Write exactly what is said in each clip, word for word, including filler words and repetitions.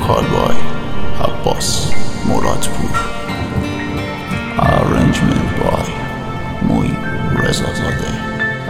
کالبای عباس مرادپور. Arrangement by موی رضازاده.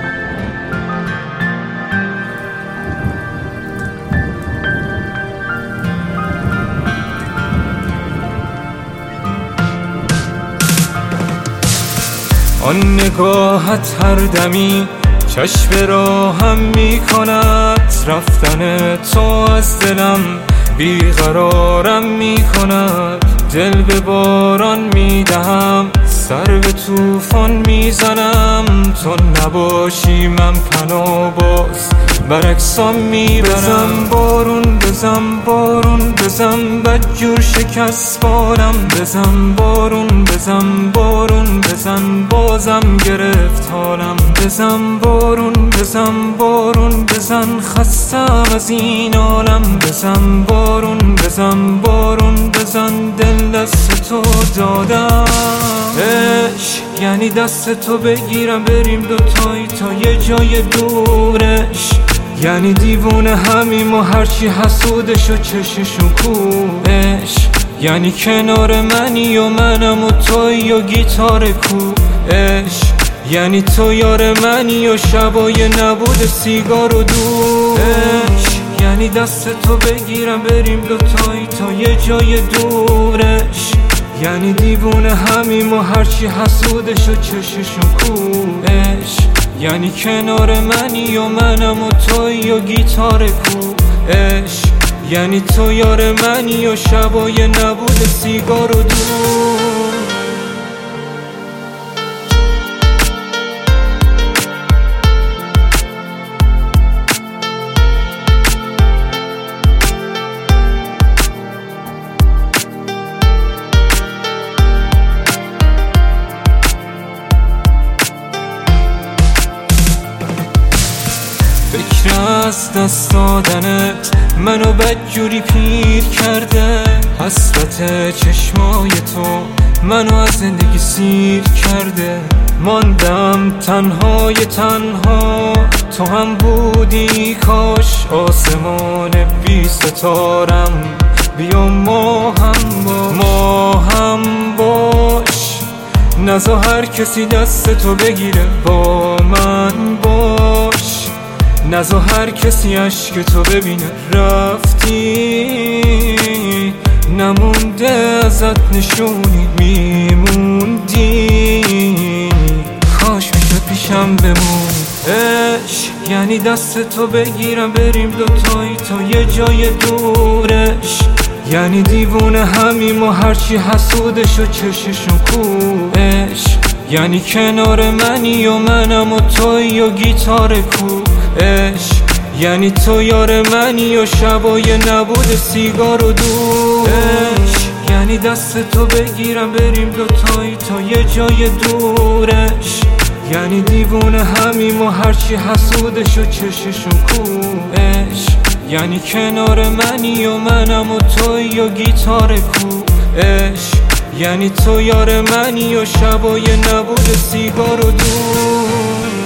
آن نگاهت هر دمی چشم راهم می کند، رفتن تو از دلم بیقرارم می کند. دل به باران می دهم، سر به طوفان می زنم. تو نباشی من پناه باز برعکسام می برم. بارون بزن بارون بزن بدجور شکست بالم. بزن بارون بزن بارون بزن بازم گرفت حالم. بزن بارون بزن بارون بزن خستم از این عالم. بزن بارون بزن بارون بزن دل دست تو دادم. عشق یعنی دست تو بگیرم بریم دوتایی تا یه جای دورش. یعنی دیوونه همیم و هرچی حسودش و چششون کوش. یعنی کنار منی و منم و توی و گیتار کوش. یعنی تو یار منی و شبای نبود سیگار و دوش. یعنی دست تو بگیرم بریم دوتایی تا یه جای دورش. یعنی دیوونه همیم و هرچی حسودش و چششون کوش. یعنی کنار منی و منم و توی و گیتار کوش. یعنی تو یار منی و شبای نبود سیگار و دور. فکر از دست دادنت منو بدجوری پیر کرده. حسرت چشمای تو منو از زندگی سیر کرده. ماندم تنهای تنها تو هم بودی کاش. آسمان بی ستارم بیا ما هم باش. ما هم باش نزا هر کسی دست تو بگیره با من باش. نزا هر کسی عشق تو ببینه. رفتی نمونده ازت نشونی میموندی. کاش میشد پیشم بمون. عشق یعنی دست تو بگیرم بریم دوتایی تا یه جای دورش. یعنی دیوونه همیم و هرچی حسودش و چششون کوش. یعنی کنار منی و منم و توی و گیتار کوش. یعنی تو یار منی و شبای نبود سیگار و دوش. یعنی دست تو بگیرم بریم دوتایی تا یه جای دورش. یعنی دیوونه همیم و هرچی حسودش و چششون کوش. یعنی کنار منی و منم و توی و گیتار کوش. یعنی تو یار منی و شبای نبود سیگار و دور.